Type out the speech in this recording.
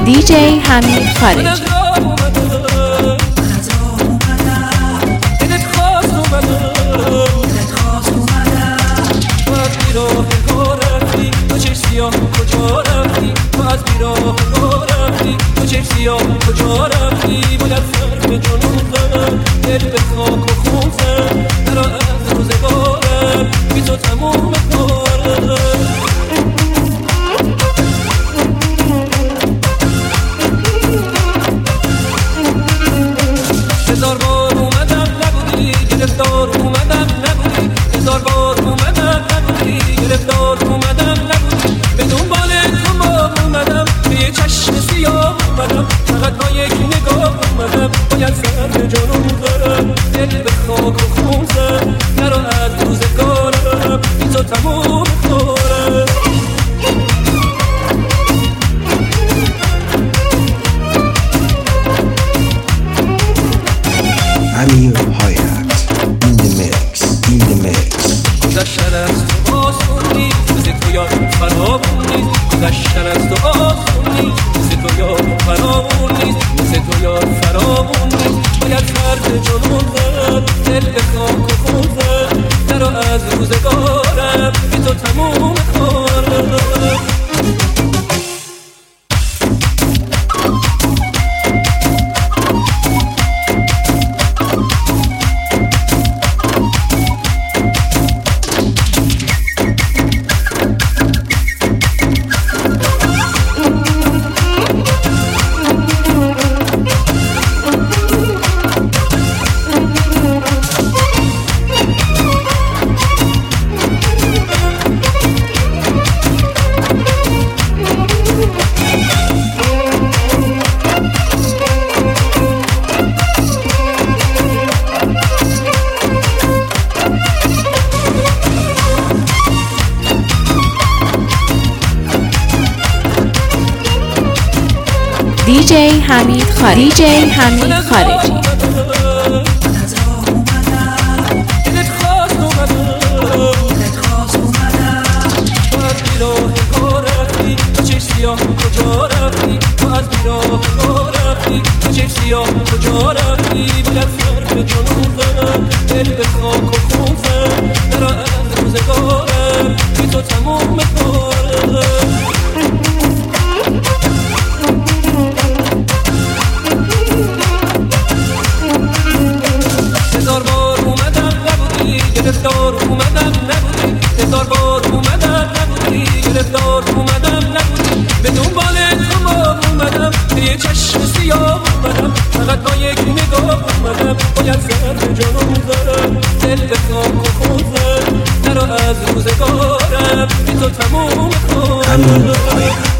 دیجی حمید خارجی. کجا رفتی تو از بیراه رفتی تو چه سیاه کجا رفتی باید سر به جنون زنم دل به خاک و خون زن درا از روزگارم بی تو تموم کارم هزار بار اومدم نبودی گرفتار اومدم نبودی هزار بار اومدم نبودی گرفتار اومدم نبودی به دنبال تو ما اومدم به یه چشم سیاه اومدم فقط با یک نگاه اومدم باید سر به جنون دارم دل به خاک و خون زن نرو از روزگارم بی تو تموم کارم Amir Hayat in the mix. گذشتن از تو آسون نیست مثل تو یاد فرامون نیست گذشتن از تو آسون نیست مثل تو یاد فرامون نیست مثل تو یاد فرامون نیست باید سر به جنون زن دل به خاک و خون زن درا از روزگارم بی تو تموم کارم دیجی حمید خارجی. دیجی حمید خارجی. کجا رفتی تو از بیراه رفتی تو چه سیاه کجا رفتی باید سر به جنون زنم دل به خاک و خون زن درا از روزگارم بی تو تموم کارم هزار بار اومدم نبودی گرفتار اومدم نبودی هزار بار اومدم نبودی گرفتار اومدم نبودی به دنبال تو ما اومدم به یه چشم سیاه اومدم فقط با یک نگاه اومدم باید سر به جنون زنم دل به خاک و خون زن درا از روزگارم بی تو تموم کارم